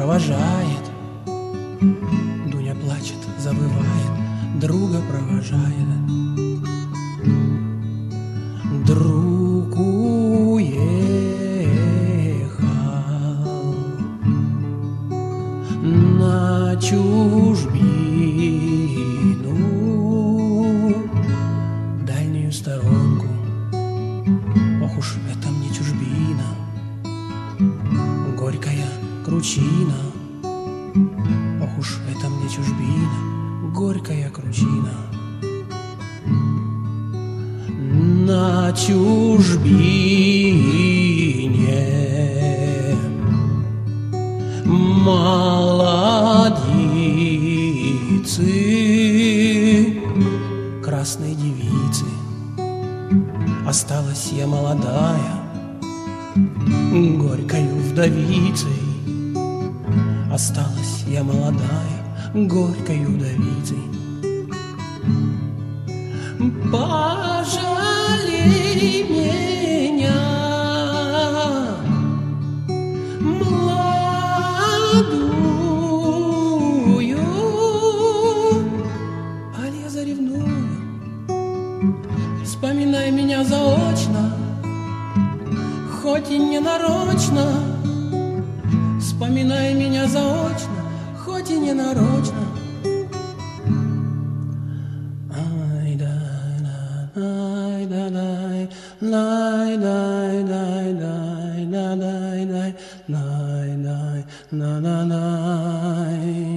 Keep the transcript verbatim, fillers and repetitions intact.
провожает. Дуня плачет, завывает, друга провожает. Друг уехал на чужбину, дальнюю сторонку. Ох уж это мне чужбина, горькая кручина. Ох уж это мне чужбина, горькая кручина. На чужбине молодицы, красной девицы. Осталась я молодая, горькою вдовицей. Осталась я молодая, горькою вдовицей. Пожалей меня, молодую, аль я заревную. Вспоминай меня заочно, хоть и не нарочно. Вспоминай меня заочно, хоть и не нарочно. Ай, дай, дай, дай, дай, дай, дай, дай, дай, дай, дай, дай, дай.